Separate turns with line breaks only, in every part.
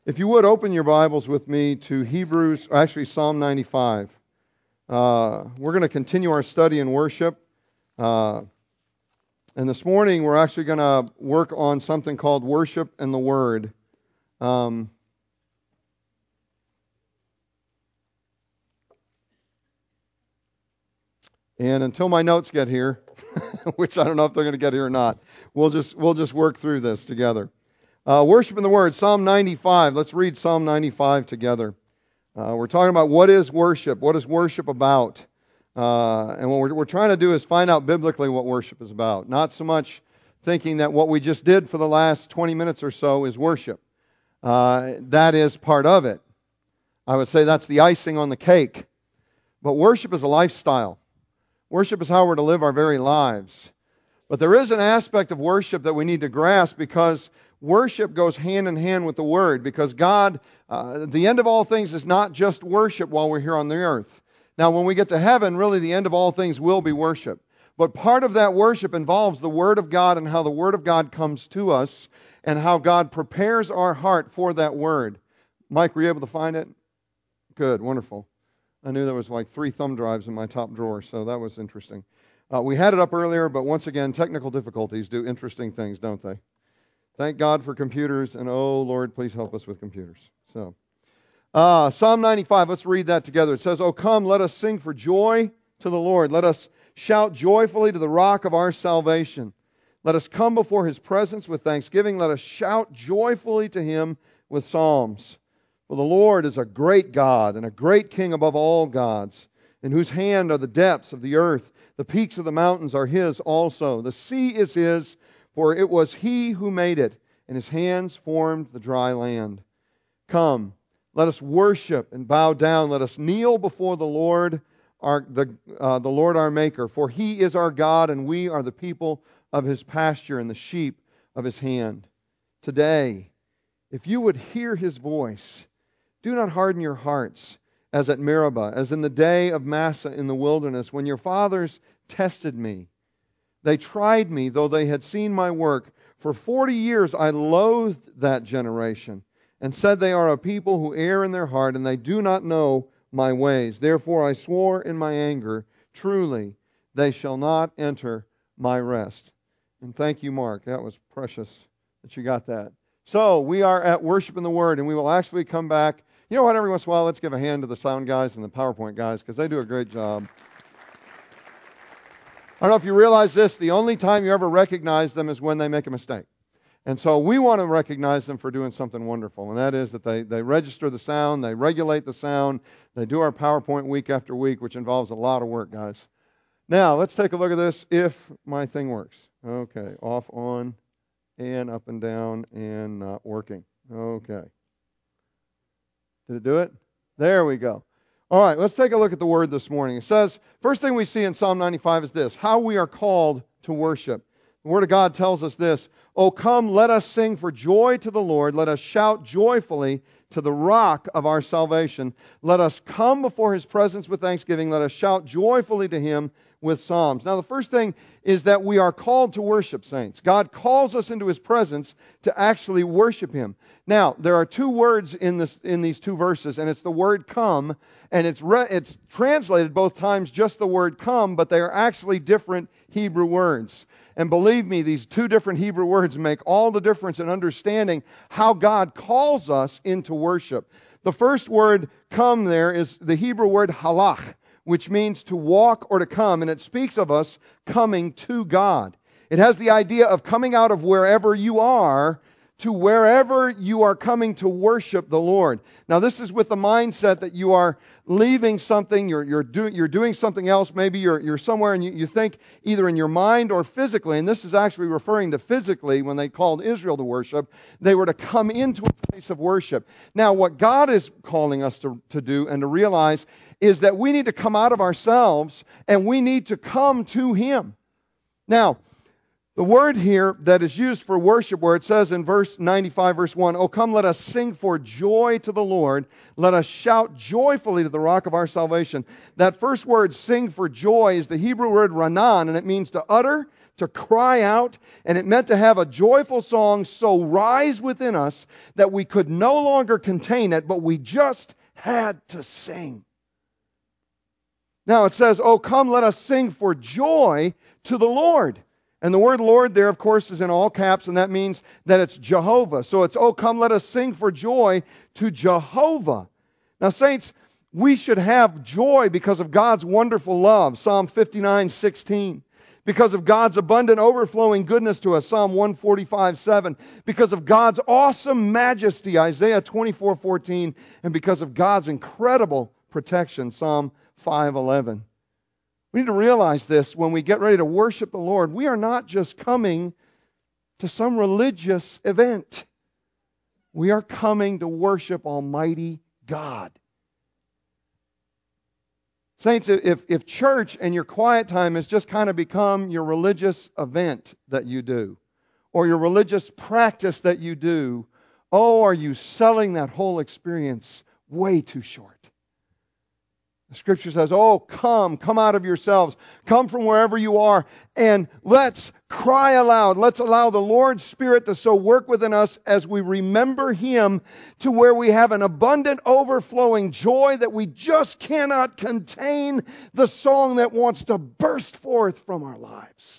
If you would, open your Bibles with me to Psalm 95. We're going to continue our study in worship. And this morning, we're actually going to work on something called worship and the Word. And until my notes get here, which I don't know if they're going to get here or not, we'll just work through this together. Worship in the Word, Psalm 95. Let's read Psalm 95 together. We're talking about what is worship? What is worship about? And what we're trying to do is find out biblically what worship is about. Not so much thinking that what we just did for the last 20 minutes or so is worship. That is part of it. I would say that's the icing on the cake. But worship is a lifestyle. Worship is how we're to live our very lives. But there is an aspect of worship that we need to grasp, because worship goes hand in hand with the Word, because God, the end of all things is not just worship while we're here on the earth. Now, when we get to heaven, really the end of all things will be worship. But part of that worship involves the Word of God and how the Word of God comes to us and how God prepares our heart for that Word. Mike, were you able to find it? Good, wonderful. I knew there was like 3 thumb drives in my top drawer, so that was interesting. We had it up earlier, but once again, technical difficulties do interesting things, don't they? Thank God for computers, and oh Lord, please help us with computers. So, Psalm 95, let's read that together. It says, "O come, let us sing for joy to the Lord. Let us shout joyfully to the rock of our salvation. Let us come before His presence with thanksgiving. Let us shout joyfully to Him with psalms. For the Lord is a great God and a great King above all gods, in whose hand are the depths of the earth. The peaks of the mountains are His also. The sea is His, for it was He who made it, and His hands formed the dry land. Come, let us worship and bow down. Let us kneel before the Lord, the Lord our Maker. For He is our God, and we are the people of His pasture and the sheep of His hand. Today, if you would hear His voice, do not harden your hearts, as at Meribah, as in the day of Massah in the wilderness, when your fathers tested me. They tried me, though they had seen my work. For 40 years I loathed that generation, and said, they are a people who err in their heart, and they do not know my ways. Therefore I swore in my anger, truly they shall not enter my rest." And thank you, Mark. That was precious that you got that. So we are at Worship in the Word, and we will actually come back. You know what, every once in a while, let's give a hand to the sound guys and the PowerPoint guys, because they do a great job. I don't know if you realize this, the only time you ever recognize them is when they make a mistake. And so we want to recognize them for doing something wonderful, and that is that they register the sound, they regulate the sound, they do our PowerPoint week after week, which involves a lot of work, guys. Now, let's take a look at this, if my thing works. Okay, off, on, and up and down, and not working. Okay. Did it do it? There we go. All right, let's take a look at the Word this morning. It says, first thing we see in Psalm 95 is this, how we are called to worship. The Word of God tells us this, "O come, let us sing for joy to the Lord. Let us shout joyfully to the rock of our salvation. Let us come before His presence with thanksgiving. Let us shout joyfully to Him with psalms." Now, the first thing is that we are called to worship, saints. God calls us into His presence to actually worship Him. Now, there are 2 words in these 2 verses, and it's the word "come," and it's translated both times just the word "come," but they are actually different Hebrew words. And believe me, these 2 different Hebrew words make all the difference in understanding how God calls us into worship. The first word "come" there is the Hebrew word halach, which means to walk or to come, and it speaks of us coming to God. It has the idea of coming out of wherever you are to wherever you are coming to worship the Lord. Now, this is with the mindset that you are leaving something, you're doing something else. Maybe you're somewhere and you think either in your mind or physically, and this is actually referring to physically when they called Israel to worship, they were to come into a place of worship. Now, what God is calling us to do and to realize is that we need to come out of ourselves and we need to come to Him. Now, the word here that is used for worship, where it says in verse 95, verse 1, "O come, let us sing for joy to the Lord. Let us shout joyfully to the rock of our salvation." That first word, "sing for joy," is the Hebrew word ranan, and it means to utter, to cry out, and it meant to have a joyful song so rise within us that we could no longer contain it, but we just had to sing. Now it says, "Oh, come, let us sing for joy to the Lord." And the word Lord there, of course, is in all caps, and that means that it's Jehovah. So it's, "Oh, come, let us sing for joy to Jehovah." Now, saints, we should have joy because of God's wonderful love, Psalm 59:16. Because of God's abundant overflowing goodness to us, Psalm 145:7. Because of God's awesome majesty, Isaiah 24:14. And because of God's incredible protection, Psalm 5:11. We need to realize this when we get ready to worship the Lord. We are not just coming to some religious event. We are coming to worship Almighty God. Saints, if church and your quiet time has just kind of become your religious event that you do, or your religious practice that you do, oh, are you selling that whole experience way too short? The Scripture says, "Oh, come out of yourselves, come from wherever you are, and let's cry aloud. Let's allow the Lord's Spirit to so work within us as we remember Him to where we have an abundant, overflowing joy that we just cannot contain the song that wants to burst forth from our lives."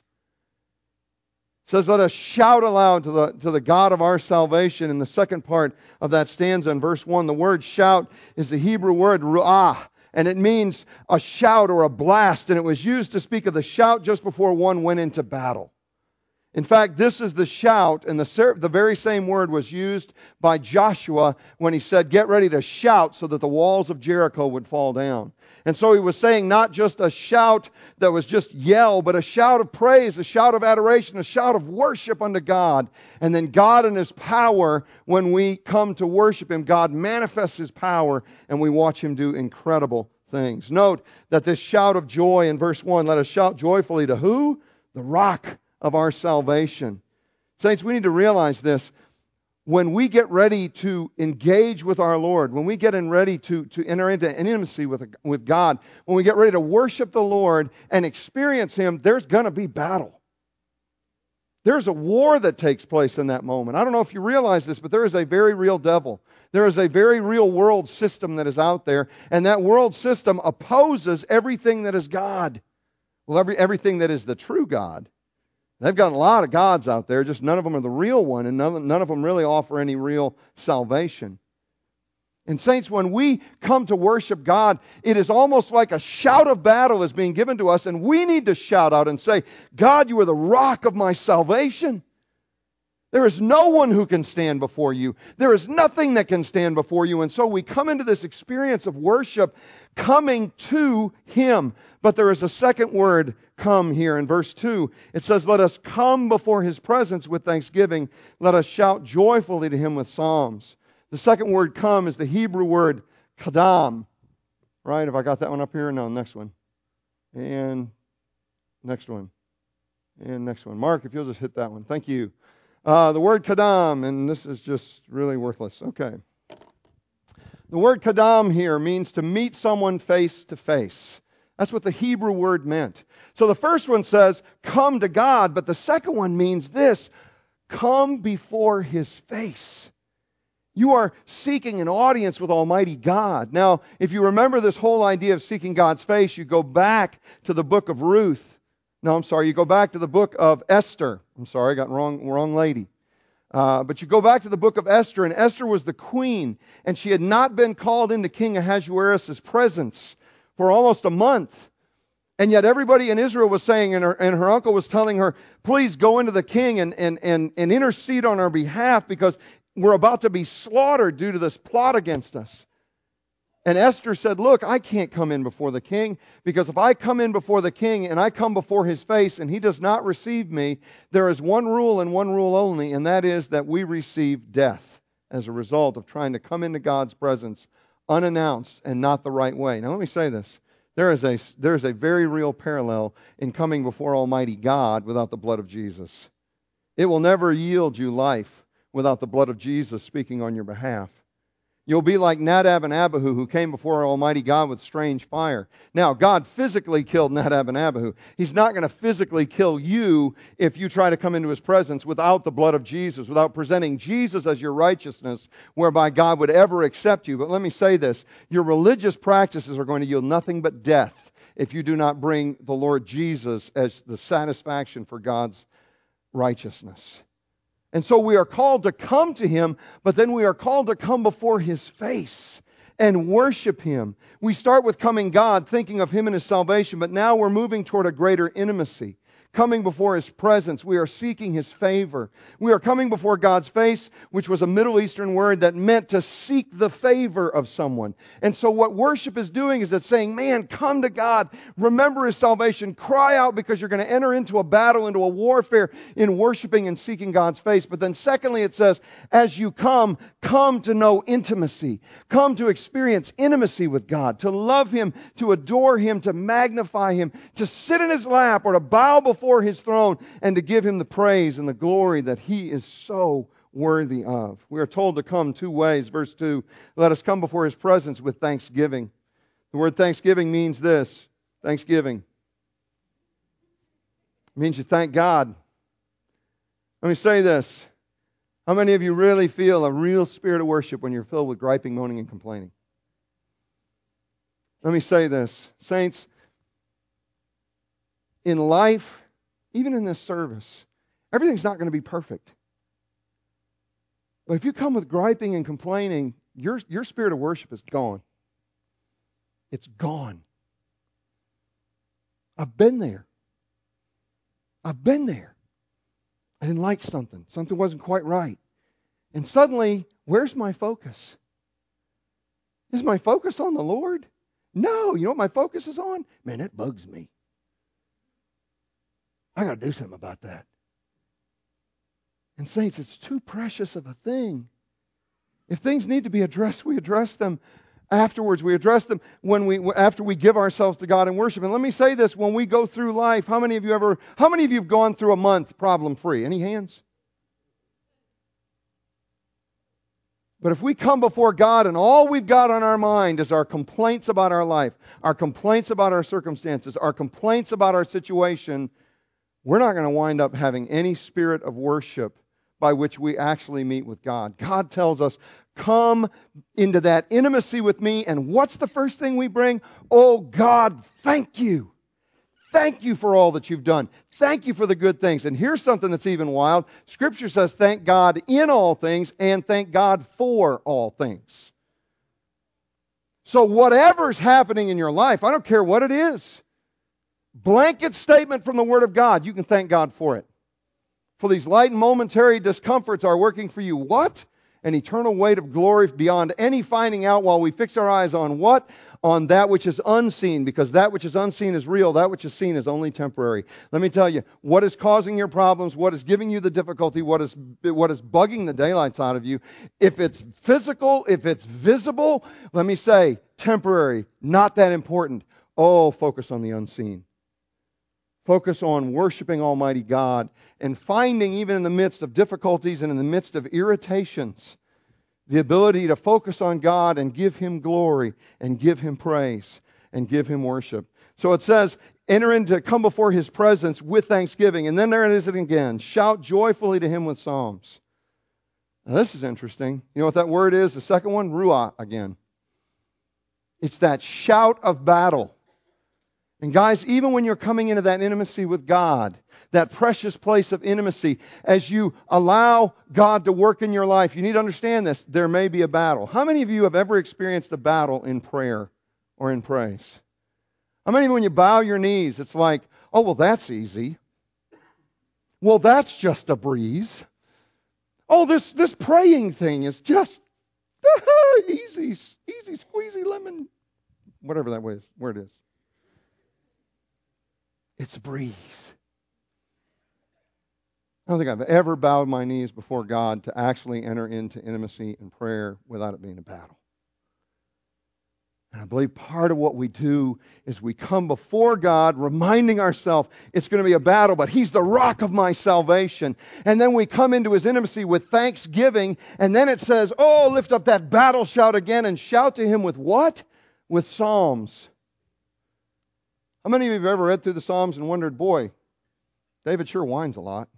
It says, "Let us shout aloud to the God of our salvation." In the second part of that stanza in verse 1, the word shout is the Hebrew word ru'ah. And it means a shout or a blast. And it was used to speak of the shout just before one went into battle. In fact, this is the shout, and the very same word was used by Joshua when he said, "Get ready to shout so that the walls of Jericho would fall down." And so he was saying not just a shout that was just yell, but a shout of praise, a shout of adoration, a shout of worship unto God. And then God in His power, when we come to worship Him, God manifests His power and we watch Him do incredible things. Note that this shout of joy in verse 1, let us shout joyfully to who? The rock of our salvation. Saints, we need to realize this. When we get ready to engage with our Lord, when we get ready to enter into intimacy with God, when we get ready to worship the Lord and experience Him, there's going to be battle. There's a war that takes place in that moment. I don't know if you realize this, but there is a very real devil. There is a very real world system that is out there, and that world system opposes everything that is God. Well, everything that is the true God. They've got a lot of gods out there, just none of them are the real one, and none of them really offer any real salvation. And saints, when we come to worship God, it is almost like a shout of battle is being given to us, and we need to shout out and say, "God, you are the rock of my salvation. There is no one who can stand before you. There is nothing that can stand before you." And so we come into this experience of worship coming to Him. But there is a second word, come, here in verse 2. It says, "Let us come before His presence with thanksgiving. Let us shout joyfully to Him with psalms." The second word, come, is the Hebrew word kadam. Right? Have I got that one up here? No, next one. And next one. And next one. Mark, if you'll just hit that one. Thank you. The word kadam, and this is just really worthless. Okay. The word kadam here means to meet someone face to face. That's what the Hebrew word meant. So the first one says, come to God, but the second one means this, come before His face. You are seeking an audience with Almighty God. Now, if you remember this whole idea of seeking God's face, you go back to the book of Ruth. You go back to the book of Esther. I'm sorry, I got wrong lady. But you go back to the book of Esther, and Esther was the queen, and she had not been called into King Ahasuerus' presence for almost a month. And yet everybody in Israel was saying, and her uncle was telling her, please go into the king and intercede on our behalf because we're about to be slaughtered due to this plot against us. And Esther said, look, I can't come in before the king because if I come in before the king and I come before his face and he does not receive me, there is one rule and one rule only, and that is that we receive death as a result of trying to come into God's presence unannounced and not the right way. Now let me say this. There is a very real parallel in coming before Almighty God without the blood of Jesus. It will never yield you life without the blood of Jesus speaking on your behalf. You'll be like Nadab and Abihu, who came before Almighty God with strange fire. Now, God physically killed Nadab and Abihu. He's not going to physically kill you if you try to come into His presence without the blood of Jesus, without presenting Jesus as your righteousness, whereby God would ever accept you. But let me say this, your religious practices are going to yield nothing but death if you do not bring the Lord Jesus as the satisfaction for God's righteousness. And so we are called to come to Him, but then we are called to come before His face and worship Him. We start with coming God, thinking of Him and His salvation, but now we're moving toward a greater intimacy. Coming before His presence, we are seeking His favor. We are coming before God's face, which was a Middle Eastern word that meant to seek the favor of someone. And so what worship is doing is it's saying, man, come to God, remember His salvation, cry out because you're going to enter into a battle, into a warfare in worshiping and seeking God's face. But then secondly, it says, as you come to know intimacy. Come to experience intimacy with God, to love Him, to adore Him, to magnify Him, to sit in His lap or to bow before His throne and to give Him the praise and the glory that He is so worthy of. We are told to come two ways. Verse 2, let us come before His presence with thanksgiving. The word thanksgiving means this, thanksgiving. It means you thank God. Let me say this. How many of you really feel a real spirit of worship when you're filled with griping, moaning, and complaining? Let me say this. Saints, in life, even in this service, everything's not going to be perfect. But if you come with griping and complaining, your spirit of worship is gone. It's gone. I've been there. I've been there. I didn't like something. Something wasn't quite right. And suddenly, where's my focus? Is my focus on the Lord? No. You know what my focus is on? Man, that bugs me. I got to do something about that. And saints, it's too precious of a thing. If things need to be addressed, we address them afterwards. We address them after we give ourselves to God in worship. And let me say this, when we go through life, how many of you have gone through a month problem-free? Any hands? But if we come before God and all we've got on our mind is our complaints about our life, our complaints about our circumstances, our complaints about our situation, we're not going to wind up having any spirit of worship by which we actually meet with God. God tells us, come into that intimacy with me, and what's the first thing we bring? Oh God, thank you. Thank you for all that you've done. Thank you for the good things. And here's something that's even wild. Scripture says, thank God in all things and thank God for all things. So whatever's happening in your life, I don't care what it is, blanket statement from the Word of God, you can thank God for it. For these light and momentary discomforts are working for you. What? An eternal weight of glory beyond any finding out while we fix our eyes on what? On that which is unseen, because that which is unseen is real, that which is seen is only temporary. Let me tell you, what is causing your problems, what is giving you the difficulty, what is bugging the daylights out of you, if it's physical, if it's visible, let me say, temporary, not that important. Oh, focus on the unseen. Focus on worshiping Almighty God and finding, even in the midst of difficulties and in the midst of irritations, the ability to focus on God and give Him glory and give Him praise and give Him worship. So it says, come before His presence with thanksgiving. And then there it is again. Shout joyfully to Him with psalms. Now this is interesting. You know what that word is? The second one? Ruah again. It's that shout of battle. And guys, even when you're coming into that intimacy with God, that precious place of intimacy, as you allow God to work in your life, you need to understand this, there may be a battle. How many of you have ever experienced a battle in prayer or in praise? How many of you, when you bow your knees, it's like, oh, well, that's easy. Well, that's just a breeze. Oh, this praying thing is just easy squeezy lemon, whatever that word is. It's a breeze. I don't think I've ever bowed my knees before God to actually enter into intimacy and prayer without it being a battle. And I believe part of what we do is we come before God reminding ourselves it's going to be a battle, but He's the rock of my salvation. And then we come into His intimacy with thanksgiving, and then it says, oh, lift up that battle shout again and shout to Him with what? With psalms. How many of you have ever read through the Psalms and wondered, boy, David sure whines a lot?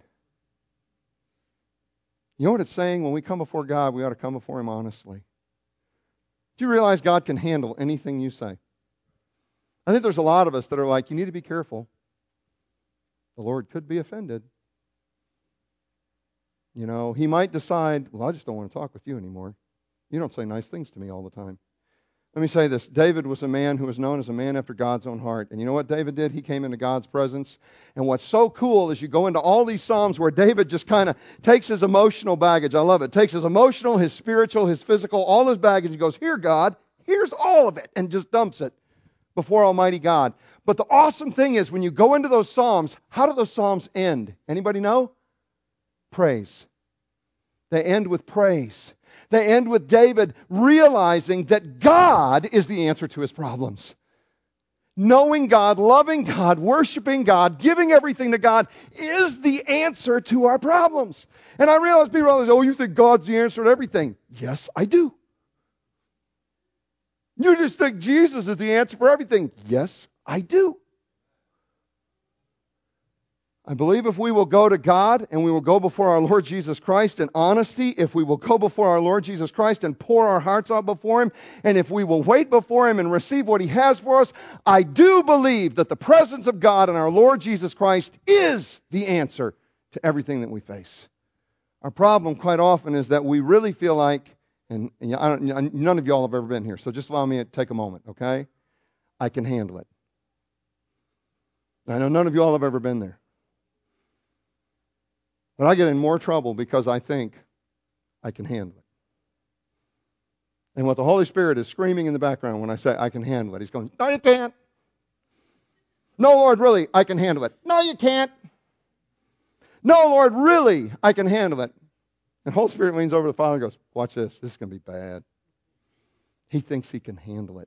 You know what it's saying? When we come before God, we ought to come before Him honestly. Do you realize God can handle anything you say? I think there's a lot of us that are like, you need to be careful. The Lord could be offended. You know, He might decide, well, I just don't want to talk with you anymore. You don't say nice things to me all the time. Let me say this. David was a man who was known as a man after God's own heart. And you know what David did? He came into God's presence. And what's so cool is you go into all these Psalms where David just kind of takes his emotional baggage. I love it. Takes his emotional, his spiritual, his physical, all his baggage and goes, here, God, here's all of it. And just dumps it before Almighty God. But the awesome thing is when you go into those Psalms, how do those Psalms end? Anybody know? Praise. They end with praise. They end with David realizing that God is the answer to his problems. Knowing God, loving God, worshiping God, giving everything to God is the answer to our problems. And I realize people always, oh, you think God's the answer to everything. Yes, I do. You just think Jesus is the answer for everything. Yes, I do. I believe if we will go to God and we will go before our Lord Jesus Christ in honesty, if we will go before our Lord Jesus Christ and pour our hearts out before Him, and if we will wait before Him and receive what He has for us, I do believe that the presence of God and our Lord Jesus Christ is the answer to everything that we face. Our problem quite often is that we really feel like, and none of y'all have ever been here, so just allow me to take a moment, okay? I can handle it. I know none of y'all have ever been there. But I get in more trouble because I think I can handle it. And what the Holy Spirit is screaming in the background when I say I can handle it, He's going, no, you can't. No, Lord, really, I can handle it. No, you can't. No, Lord, really, I can handle it. And the Holy Spirit leans over to the Father and goes, watch this. This is going to be bad. He thinks He can handle it.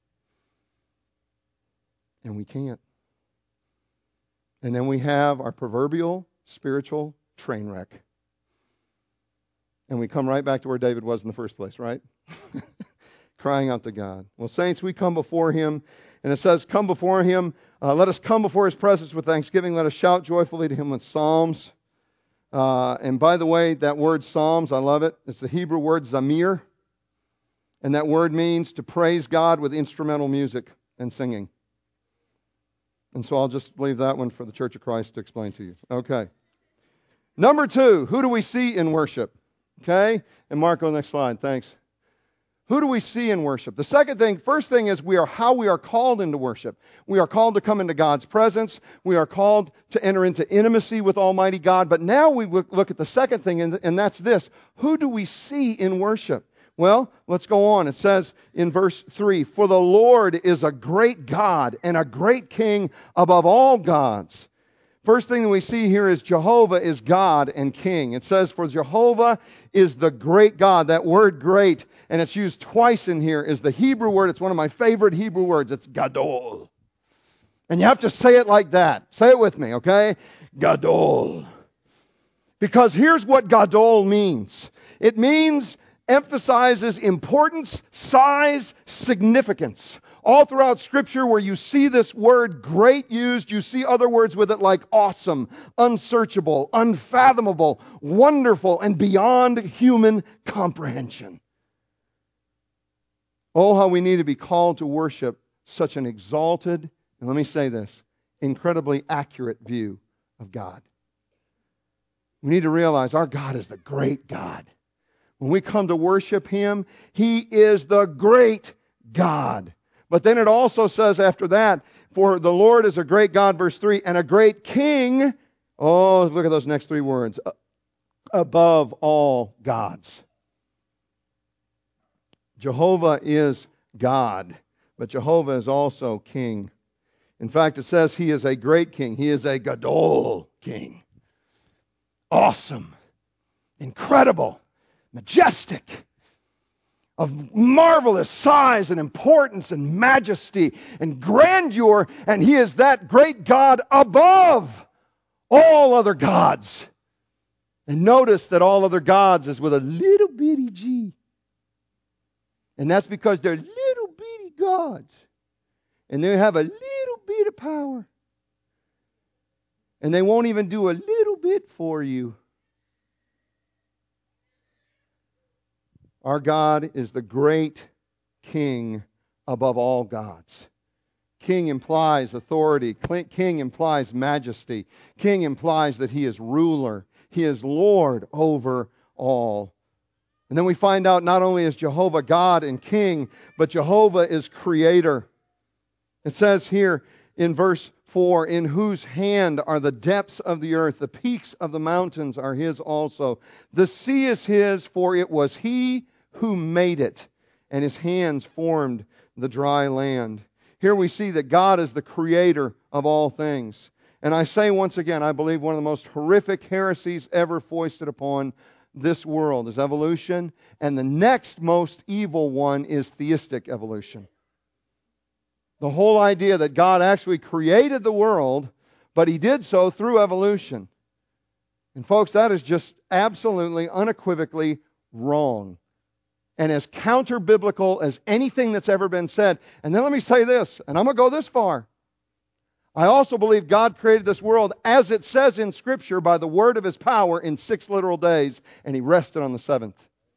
And we can't. And then we have our proverbial spiritual train wreck. And we come right back to where David was in the first place, right? Crying out to God. Well, saints, we come before Him, and it says, come before Him. Let us come before His presence with thanksgiving. Let us shout joyfully to Him with psalms. And by the way, that word psalms, I love it. It's the Hebrew word zamir. And that word means to praise God with instrumental music and singing. And so I'll just leave that one for the Church of Christ to explain to you. Okay. Number 2, who do we see in worship? Okay? And Marco, next slide. Thanks. Who do we see in worship? The first thing is how we are called into worship. We are called to come into God's presence. We are called to enter into intimacy with Almighty God. But now we look at the second thing, and that's this. Who do we see in worship? Well, let's go on. It says in verse 3, for the Lord is a great God and a great King above all gods. First thing that we see here is Jehovah is God and King. It says, for Jehovah is the great God. That word great, and it's used twice in here, is the Hebrew word. It's one of my favorite Hebrew words. It's gadol. And you have to say it like that. Say it with me, okay? Gadol. Because here's what gadol means. It means, emphasizes importance, size, significance. All throughout Scripture where you see this word great used, you see other words with it like awesome, unsearchable, unfathomable, wonderful, and beyond human comprehension. Oh, how we need to be called to worship such an exalted, and let me say this, incredibly accurate view of God. We need to realize our God is the great God. When we come to worship Him, He is the great God. But then it also says after that, for the Lord is a great God, verse 3, and a great King. Oh, look at those next 3 words. Above all gods. Jehovah is God, but Jehovah is also King. In fact, it says He is a great King. He is a Gadol King. Awesome. Incredible. Majestic. of marvelous size and importance and majesty and grandeur, and He is that great God above all other gods. And notice that all other gods is with a little bitty g. And that's because they're little bitty gods. And they have a little bit of power. And they won't even do a little bit for you. Our God is the great King above all gods. King implies authority. King implies majesty. King implies that He is ruler. He is Lord over all. And then we find out not only is Jehovah God and King, but Jehovah is Creator. It says here in verse 4, in whose hand are the depths of the earth, the peaks of the mountains are His also. The sea is His, for it was He who made it, and His hands formed the dry land. Here we see that God is the creator of all things. And I say once again, I believe one of the most horrific heresies ever foisted upon this world is evolution, and the next most evil one is theistic evolution. The whole idea that God actually created the world, but He did so through evolution. And folks, that is just absolutely, unequivocally wrong. And as counter-biblical as anything that's ever been said. And then let me say this, and I'm going to go this far. I also believe God created this world, as it says in Scripture, by the word of His power in 6 literal days, and He rested on the 7th.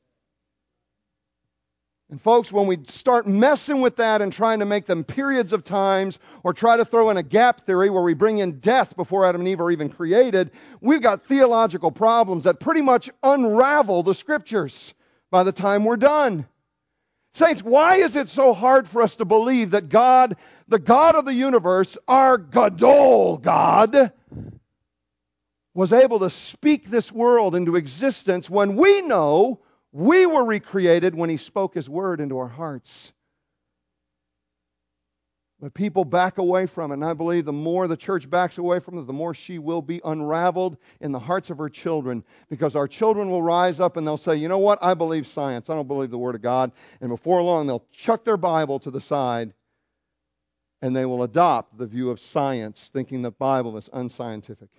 And folks, when we start messing with that and trying to make them periods of times, or try to throw in a gap theory where we bring in death before Adam and Eve are even created, we've got theological problems that pretty much unravel the Scriptures by the time we're done. Saints, why is it so hard for us to believe that God, the God of the universe, our Gadol God, was able to speak this world into existence when we know we were recreated when He spoke His word into our hearts? But people back away from it, and I believe the more the church backs away from it, the more she will be unraveled in the hearts of her children, because our children will rise up and they'll say, you know what, I believe science, I don't believe the Word of God, and before long they'll chuck their Bible to the side and they will adopt the view of science, thinking the Bible is unscientific.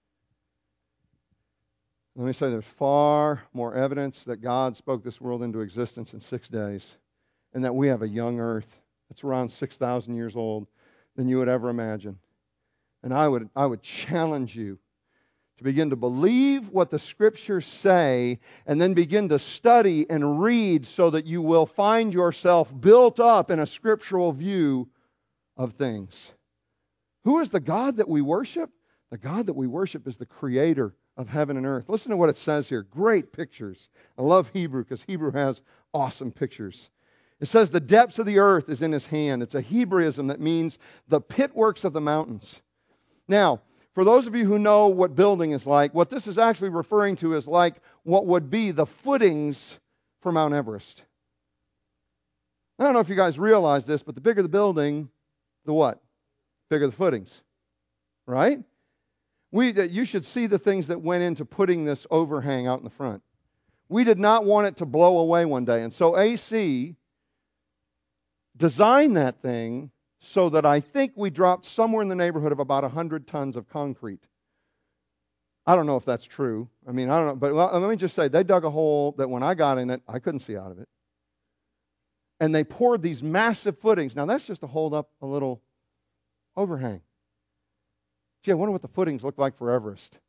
Let me say there's far more evidence that God spoke this world into existence in 6 days, and that we have a young earth that's around 6,000 years old than you would ever imagine. And I would challenge you to begin to believe what the Scriptures say, and then begin to study and read so that you will find yourself built up in a scriptural view of things. Who is the God that we worship? The God that we worship is the Creator of heaven and earth. Listen to what it says here. Great pictures. I love Hebrew because Hebrew has awesome pictures. It says the depths of the earth is in His hand. It's a Hebraism that means the pitworks of the mountains. Now, for those of you who know what building is like, what this is actually referring to is like what would be the footings for Mount Everest. I don't know if you guys realize this, but the bigger the building, the what? Bigger the footings. Right? You should see the things that went into putting this overhang out in the front. We did not want it to blow away one day. And so AC designed that thing so that I think we dropped somewhere in the neighborhood of about 100 tons of concrete. I don't know if that's true. I mean, I don't know. But let me just say, they dug a hole that when I got in it, I couldn't see out of it. And they poured these massive footings. Now, that's just to hold up a little overhang. Gee, I wonder what the footings look like for Everest.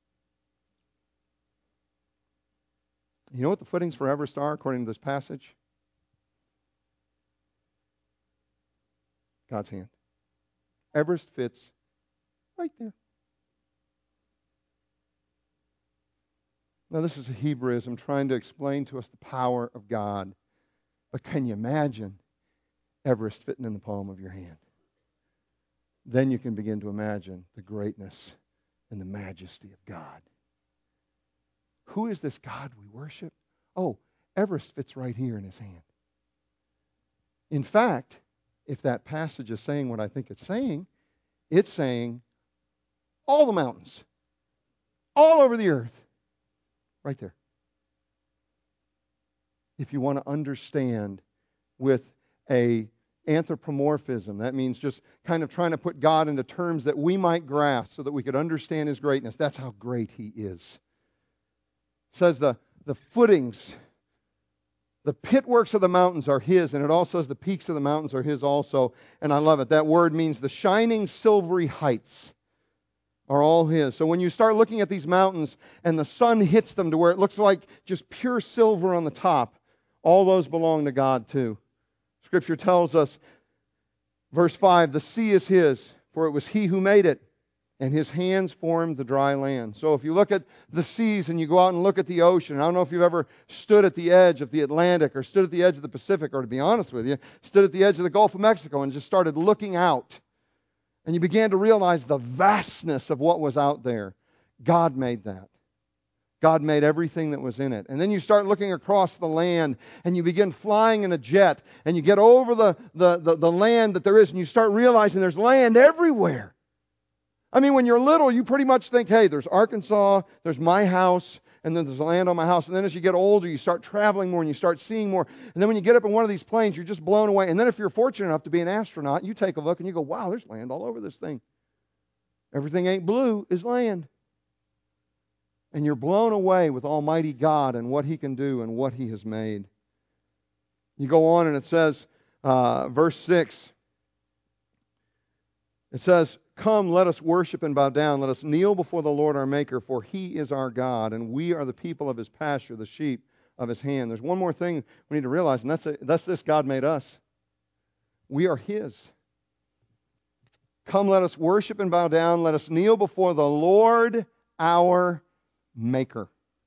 You know what the footings for Everest are, according to this passage? God's hand. Everest fits right there. Now, this is a Hebraism trying to explain to us the power of God. But can you imagine Everest fitting in the palm of your hand? Then you can begin to imagine the greatness and the majesty of God. Who is this God we worship? Oh, Everest fits right here in His hand. In fact, if that passage is saying what I think it's saying all the mountains, all over the earth, right there. if you want to understand with a anthropomorphism. That means just kind of trying to put God into terms that we might grasp so that we could understand His greatness. That's how great He is. It says the footings, the pit works of the mountains are His, and it also says the peaks of the mountains are His also. And I love it. That word means the shining silvery heights are all His. So when you start looking at these mountains and the sun hits them to where it looks like just pure silver on the top, all those belong to God too. Scripture tells us, verse 5, the sea is His, for it was He who made it, and His hands formed the dry land. So if you look at the seas and you go out and look at the ocean, I don't know if you've ever stood at the edge of the Atlantic or stood at the edge of the Pacific, or to be honest with you, stood at the edge of the Gulf of Mexico and just started looking out. And you began to realize the vastness of what was out there. God made that. God made everything that was in it. And then you start looking across the land and you begin flying in a jet and you get over the land that there is and you start realizing there's land everywhere. I mean, when you're little, you pretty much think, hey, there's Arkansas, there's my house, and then there's land on my house. And then as you get older, you start traveling more and you start seeing more. And then when you get up in one of these planes, you're just blown away. And then if you're fortunate enough to be an astronaut, you take a look and you go, wow, there's land all over this thing. Everything ain't blue is land. And you're blown away with Almighty God and what He can do and what He has made. You go on and it says, verse 6, it says, come, let us worship and bow down. Let us kneel before the Lord our Maker, for He is our God, and we are the people of His pasture, the sheep of His hand. There's one more thing we need to realize, and that's this: God made us. We are His. Come, let us worship and bow down. Let us kneel before the Lord our Maker.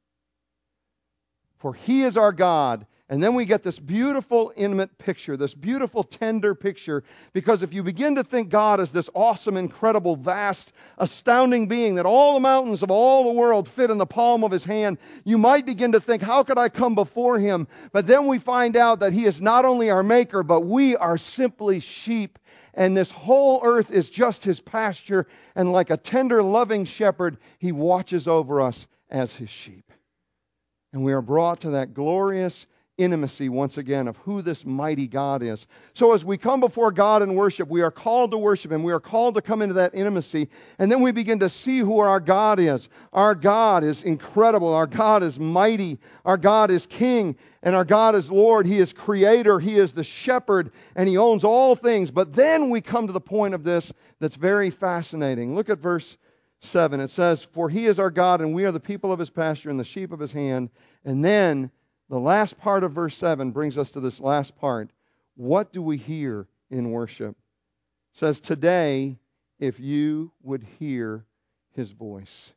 For He is our God. And then we get this beautiful, intimate picture, this beautiful, tender picture, because if you begin to think God as this awesome, incredible, vast, astounding being, that all the mountains of all the world fit in the palm of His hand, you might begin to think, how could I come before Him? But then we find out that He is not only our Maker, but we are simply sheep. And this whole earth is just His pasture. And like a tender, loving shepherd, He watches over us as His sheep. And we are brought to that glorious intimacy once again of who this mighty God is. So as we come before God in worship, we are called to worship Him. We are called to come into that intimacy. And then we begin to see who our God is. Our God is incredible. Our God is mighty. Our God is King. And our God is Lord. He is Creator. He is the Shepherd. And He owns all things. But then we come to the point of this that's very fascinating. Look at verse 7. It says, for He is our God, and we are the people of His pasture and the sheep of His hand. And then the last part of verse 7 brings us to this last part. What do we hear in worship? It says, today, if you would hear His voice.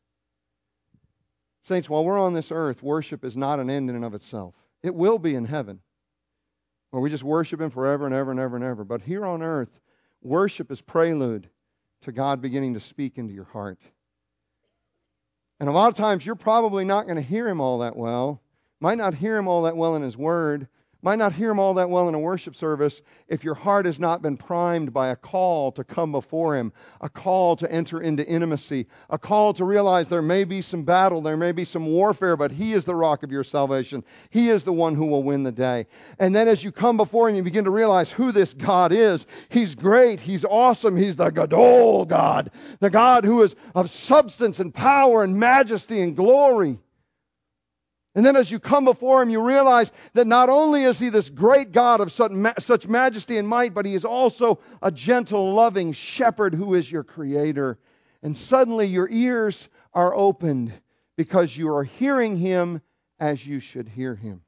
Saints, while we're on this earth, worship is not an end in and of itself. It will be in heaven, where we just worship Him forever and ever and ever and ever. But here on earth, worship is prelude to God beginning to speak into your heart. And a lot of times, you're probably not going to hear Him all that well. Might not hear Him all that well in His Word. Might not hear Him all that well in a worship service if your heart has not been primed by a call to come before Him, a call to enter into intimacy, a call to realize there may be some battle, there may be some warfare, but He is the rock of your salvation. He is the one who will win the day. And then as you come before Him, you begin to realize who this God is. He's great. He's awesome. He's the Gadol God, the God who is of substance and power and majesty and glory. And then as you come before Him, you realize that not only is He this great God of such majesty and might, but He is also a gentle, loving shepherd who is your Creator. And suddenly your ears are opened because you are hearing Him as you should hear Him.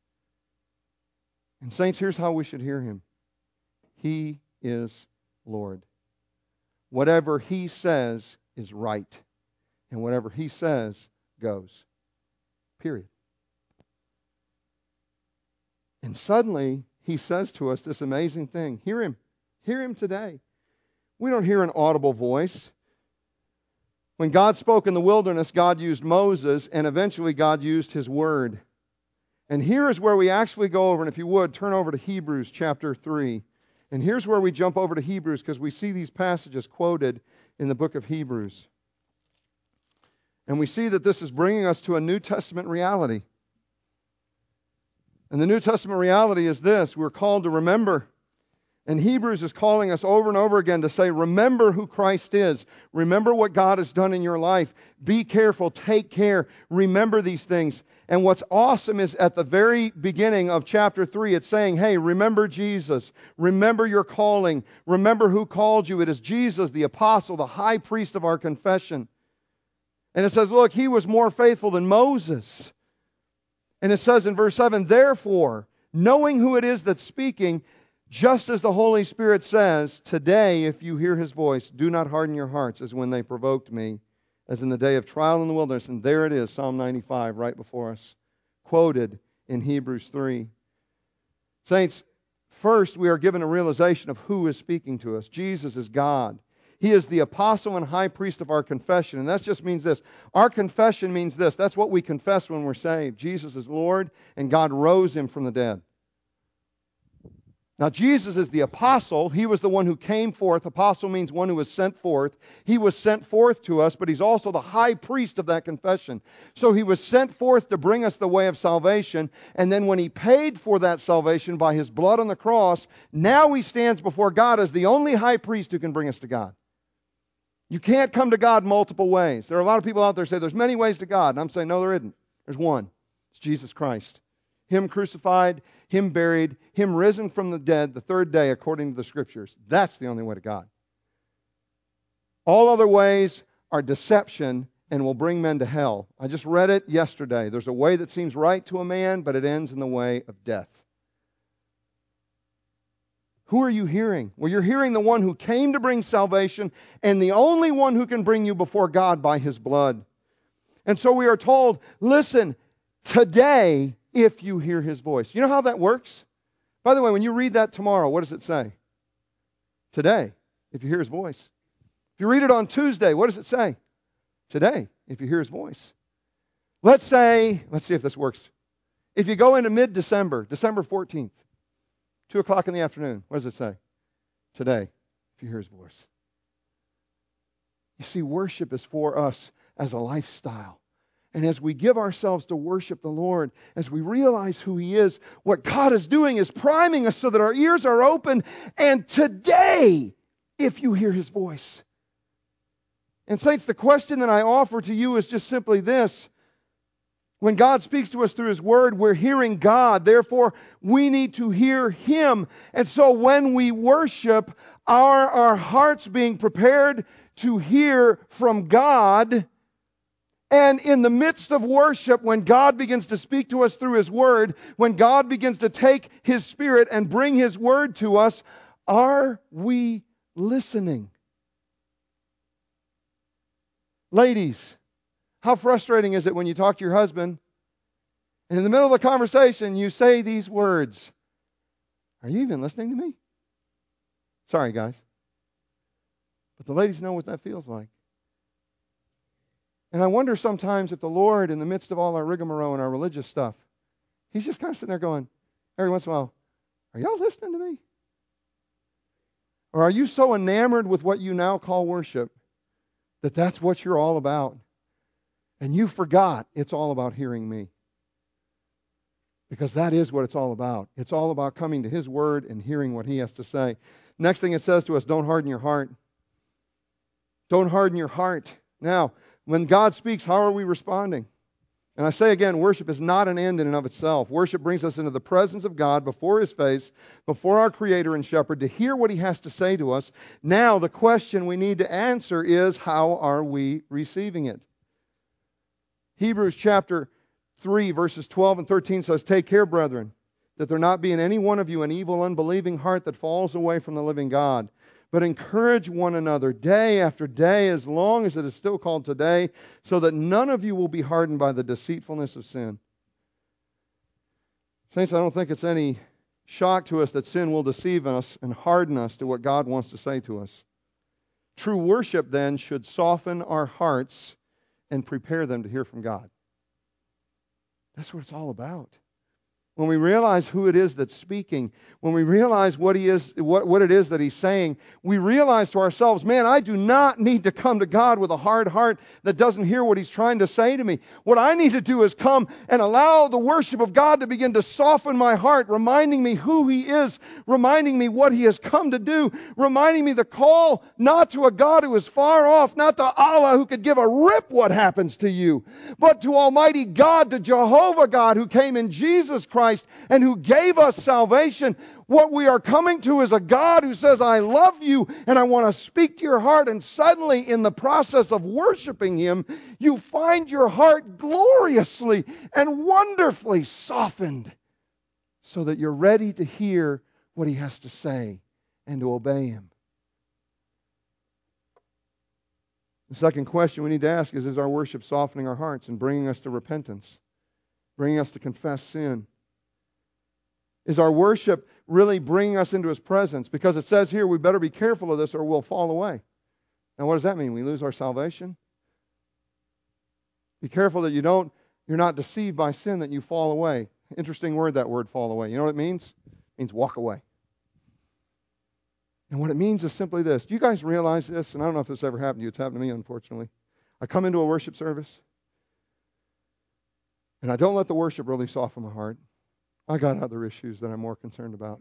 And saints, here's how we should hear Him. He is Lord. Whatever He says is right. And whatever He says goes. Period. And suddenly, He says to us this amazing thing. Hear Him. Hear Him today. We don't hear an audible voice. When God spoke in the wilderness, God used Moses, and eventually God used His Word. And here is where we actually go over, and if you would, turn over to Hebrews chapter 3. And here's where we jump over to Hebrews, because we see these passages quoted in the book of Hebrews. And we see that this is bringing us to a New Testament reality. And the New Testament reality is this: we're called to remember. And Hebrews is calling us over and over again to say, remember who Christ is. Remember what God has done in your life. Be careful. Take care. Remember these things. And what's awesome is at the very beginning of chapter 3, it's saying, hey, remember Jesus. Remember your calling. Remember who called you. It is Jesus, the apostle, the high priest of our confession. And it says, look, he was more faithful than Moses. And it says in verse 7, therefore, knowing who it is that's speaking, just as the Holy Spirit says, today, if you hear His voice, do not harden your hearts as when they provoked me, as in the day of trial in the wilderness. And there it is, Psalm 95, right before us, quoted in Hebrews 3. Saints, first we are given a realization of who is speaking to us. Jesus is God. He is the apostle and high priest of our confession. And that just means this. Our confession means this. That's what we confess when we're saved. Jesus is Lord, and God rose Him from the dead. Now, Jesus is the apostle. He was the one who came forth. Apostle means one who was sent forth. He was sent forth to us, but He's also the high priest of that confession. So He was sent forth to bring us the way of salvation. And then when He paid for that salvation by His blood on the cross, now He stands before God as the only high priest who can bring us to God. You can't come to God multiple ways. There are a lot of people out there who say there's many ways to God. And I'm saying, no, there isn't. There's one. It's Jesus Christ. Him crucified, Him buried, Him risen from the dead the third day according to the Scriptures. That's the only way to God. All other ways are deception and will bring men to hell. I just read it yesterday. There's a way that seems right to a man, but it ends in the way of death. Who are you hearing? Well, you're hearing the one who came to bring salvation and the only one who can bring you before God by His blood. And so we are told, listen, today, if you hear His voice. You know how that works? By the way, when you read that tomorrow, what does it say? Today, if you hear His voice. If you read it on Tuesday, what does it say? Today, if you hear His voice. Let's see if this works. If you go into mid-December, December 14th, 2 o'clock in the afternoon, what does it say? Today, if you hear His voice. You see, worship is for us as a lifestyle. And as we give ourselves to worship the Lord, as we realize who He is, what God is doing is priming us so that our ears are open. And today, if you hear His voice. And saints, the question that I offer to you is just simply this. When God speaks to us through His Word, we're hearing God. Therefore, we need to hear Him. And so when we worship, are our hearts being prepared to hear from God? And in the midst of worship, when God begins to speak to us through His Word, when God begins to take His Spirit and bring His Word to us, are we listening? Ladies, how frustrating is it when you talk to your husband and in the middle of the conversation you say these words? Are you even listening to me? Sorry, guys. But the ladies know what that feels like. And I wonder sometimes if the Lord, in the midst of all our rigmarole and our religious stuff, He's just kind of sitting there going, every once in a while, are y'all listening to me? Or are you so enamored with what you now call worship that that's what you're all about? And you forgot it's all about hearing me. Because that is what it's all about. It's all about coming to His Word and hearing what He has to say. Next thing it says to us, don't harden your heart. Don't harden your heart. Now, when God speaks, how are we responding? And I say again, worship is not an end in and of itself. Worship brings us into the presence of God, before His face, before our Creator and Shepherd, to hear what He has to say to us. Now, the question we need to answer is, how are we receiving it? Hebrews chapter 3, verses 12 and 13 says, take care, brethren, that there not be in any one of you an evil, unbelieving heart that falls away from the living God. But encourage one another day after day, as long as it is still called today, so that none of you will be hardened by the deceitfulness of sin. Saints, I don't think it's any shock to us that sin will deceive us and harden us to what God wants to say to us. True worship, then, should soften our hearts and prepare them to hear from God. That's what it's all about. when we realize who it is that's speaking, when we realize what He is, what it is that He's saying, we realize to ourselves, man, I do not need to come to God with a hard heart that doesn't hear what He's trying to say to me. What I need to do is come and allow the worship of God to begin to soften my heart, reminding me who He is, reminding me what He has come to do, reminding me the call not to a God who is far off, not to Allah who could give a rip what happens to you, but to Almighty God, to Jehovah God who came in Jesus Christ and who gave us salvation. What we are coming to is a God who says, I love you and I want to speak to your heart. And suddenly in the process of worshiping Him, you find your heart gloriously and wonderfully softened so that you're ready to hear what He has to say and to obey Him. The second question we need to ask is our worship softening our hearts and bringing us to repentance, bringing us to confess sin? Is our worship really bringing us into His presence? Because it says here we better be careful of this or we'll fall away. Now what does that mean? We lose our salvation? Be careful that you're not deceived by sin, that you fall away. Interesting word, that word fall away. You know what it means? It means walk away. And what it means is simply this. Do you guys realize this? And I don't know if this ever happened to you. It's happened to me, unfortunately. I come into a worship service and I don't let the worship really soften my heart. I got other issues that I'm more concerned about.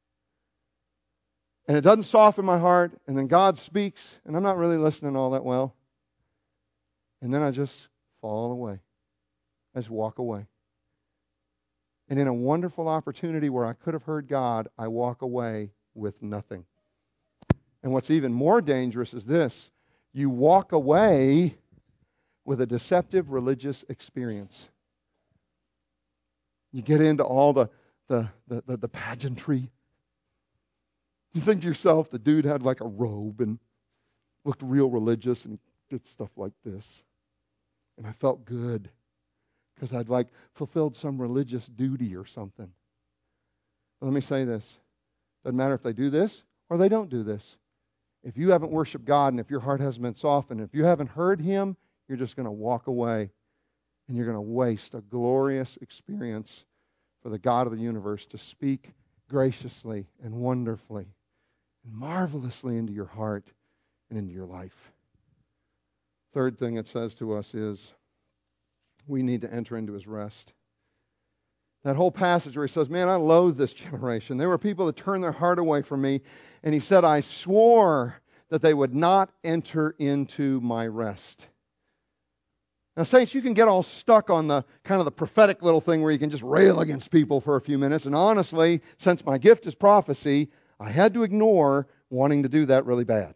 And it doesn't soften my heart, and then God speaks, and I'm not really listening all that well. And then I just fall away. I just walk away. And in a wonderful opportunity where I could have heard God, I walk away with nothing. And what's even more dangerous is this. You walk away with a deceptive religious experience. You get into all the pageantry. You think to yourself, the dude had like a robe and looked real religious and did stuff like this. And I felt good because I'd like fulfilled some religious duty or something. But let me say this. Doesn't matter if they do this or they don't do this. If you haven't worshiped God and if your heart hasn't been softened, if you haven't heard Him, you're just going to walk away. And you're going to waste a glorious experience for the God of the universe to speak graciously and wonderfully and marvelously into your heart and into your life. Third thing it says to us is we need to enter into His rest. That whole passage where He says, man, I loathe this generation. There were people that turned their heart away from me. And He said, I swore that they would not enter into my rest. Now, saints, you can get all stuck on the kind of the prophetic little thing where you can just rail against people for a few minutes. And honestly, since my gift is prophecy, I had to ignore wanting to do that really bad.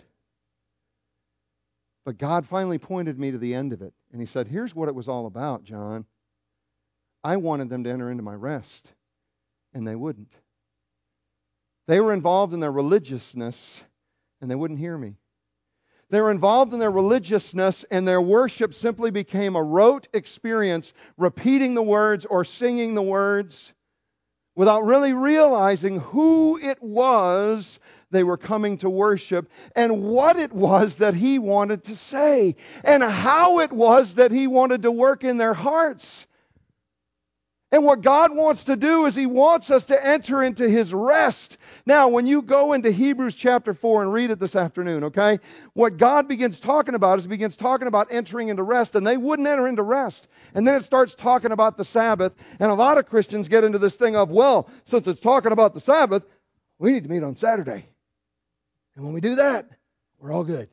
But God finally pointed me to the end of it. And He said, here's what it was all about, John. I wanted them to enter into my rest. And they wouldn't. They were involved in their religiousness, and they wouldn't hear me. They were involved in their religiousness, and their worship simply became a rote experience, repeating the words or singing the words without really realizing who it was they were coming to worship and what it was that He wanted to say and how it was that He wanted to work in their hearts. And what God wants to do is He wants us to enter into His rest. Now, when you go into Hebrews chapter 4 and read it this afternoon, okay, what God begins talking about is He begins talking about entering into rest, and they wouldn't enter into rest. And then it starts talking about the Sabbath, and a lot of Christians get into this thing of, well, since it's talking about the Sabbath, we need to meet on Saturday. And when we do that, we're all good.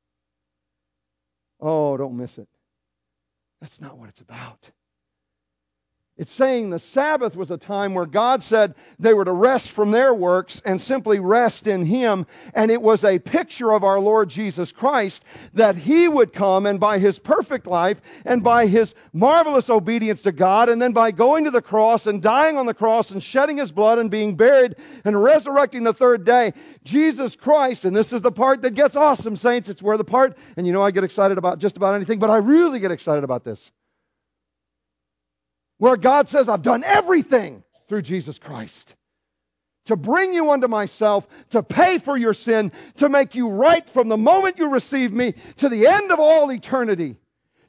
Oh, don't miss it. That's not what it's about. It's saying the Sabbath was a time where God said they were to rest from their works and simply rest in Him. And it was a picture of our Lord Jesus Christ that He would come and by His perfect life and by His marvelous obedience to God and then by going to the cross and dying on the cross and shedding His blood and being buried and resurrecting the third day, Jesus Christ, and this is the part that gets awesome, saints. It's where the part, and you know I get excited about just about anything, but I really get excited about this. Where God says, I've done everything through Jesus Christ to bring you unto myself, to pay for your sin, to make you right from the moment you receive me to the end of all eternity.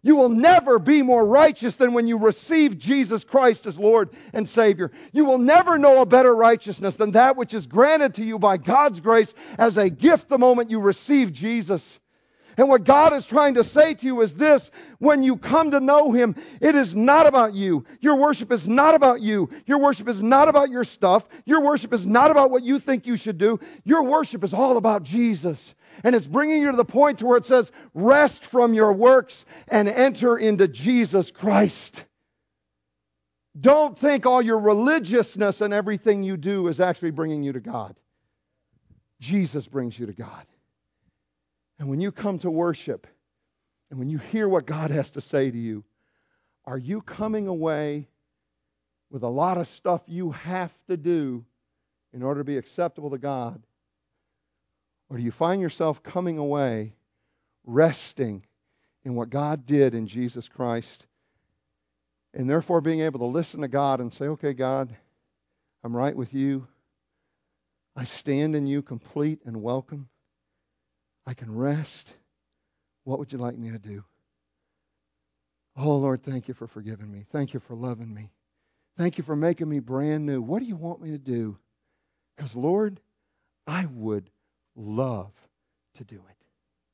You will never be more righteous than when you receive Jesus Christ as Lord and Savior. You will never know a better righteousness than that which is granted to you by God's grace as a gift the moment you receive Jesus. And what God is trying to say to you is this: when you come to know Him, it is not about you. Your worship is not about you. Your worship is not about your stuff. Your worship is not about what you think you should do. Your worship is all about Jesus. And it's bringing you to the point to where it says, rest from your works and enter into Jesus Christ. Don't think all your religiousness and everything you do is actually bringing you to God. Jesus brings you to God. And when you come to worship, and when you hear what God has to say to you, are you coming away with a lot of stuff you have to do in order to be acceptable to God? Or do you find yourself coming away resting in what God did in Jesus Christ, and therefore being able to listen to God and say, okay, God, I'm right with you. I stand in you complete and welcome. I can rest. What would you like me to do? Oh, Lord, thank you for forgiving me. Thank you for loving me. Thank you for making me brand new. What do you want me to do? Because, Lord, I would love to do it.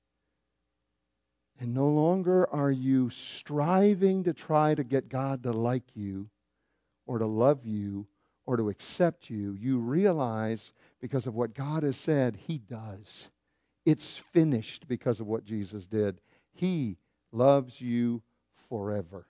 And no longer are you striving to try to get God to like you or to love you or to accept you. You realize because of what God has said, He does. It's finished because of what Jesus did. He loves you forever.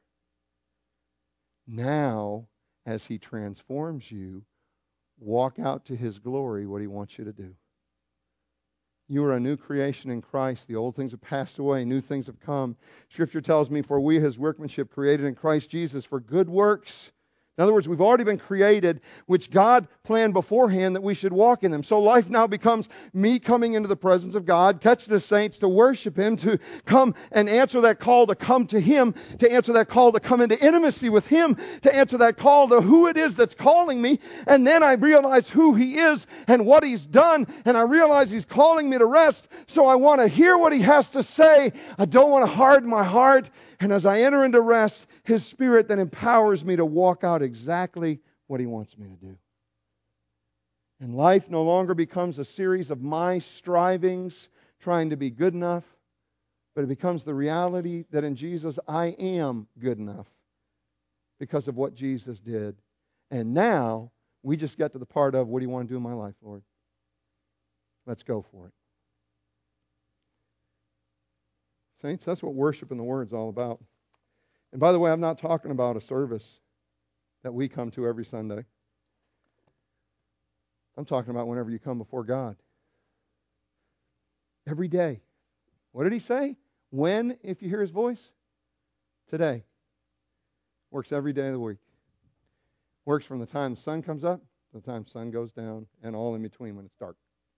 Now, as He transforms you, walk out to His glory what He wants you to do. You are a new creation in Christ. The old things have passed away. New things have come. Scripture tells me, for we, His workmanship, created in Christ Jesus for good works. In other words, we've already been created, which God planned beforehand that we should walk in them. So life now becomes me coming into the presence of God, catch the saints, to worship Him, to come and answer that call to come to Him, to answer that call to come into intimacy with Him, to answer that call to who it is that's calling me. And then I realize who He is and what He's done, and I realize He's calling me to rest, so I want to hear what He has to say. I don't want to harden my heart. And as I enter into rest, His Spirit then empowers me to walk out exactly what He wants me to do. And life no longer becomes a series of my strivings, trying to be good enough, but it becomes the reality that in Jesus I am good enough because of what Jesus did. And now we just get to the part of, what do you want to do in my life, Lord? Let's go for it. Saints, that's what worship in the Word is all about. And by the way, I'm not talking about a service that we come to every Sunday. I'm talking about whenever you come before God. Every day. What did He say? When, if you hear His voice? Today. Works every day of the week. Works from the time the sun comes up to the time the sun goes down, and all in between when it's dark.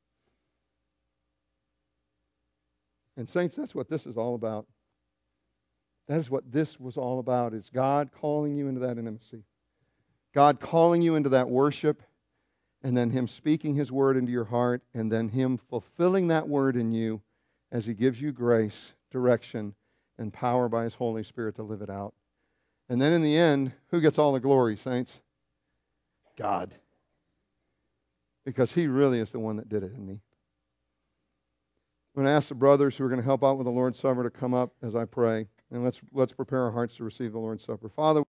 And saints, that's what this is all about. That is what this was all about. It's God calling you into that intimacy. God calling you into that worship, and then Him speaking His word into your heart, and then Him fulfilling that word in you as He gives you grace, direction, and power by His Holy Spirit to live it out. And then in the end, who gets all the glory, saints? God. Because He really is the one that did it in me. I'm going to ask the brothers who are going to help out with the Lord's Supper to come up as I pray. And let's prepare our hearts to receive the Lord's Supper. Father,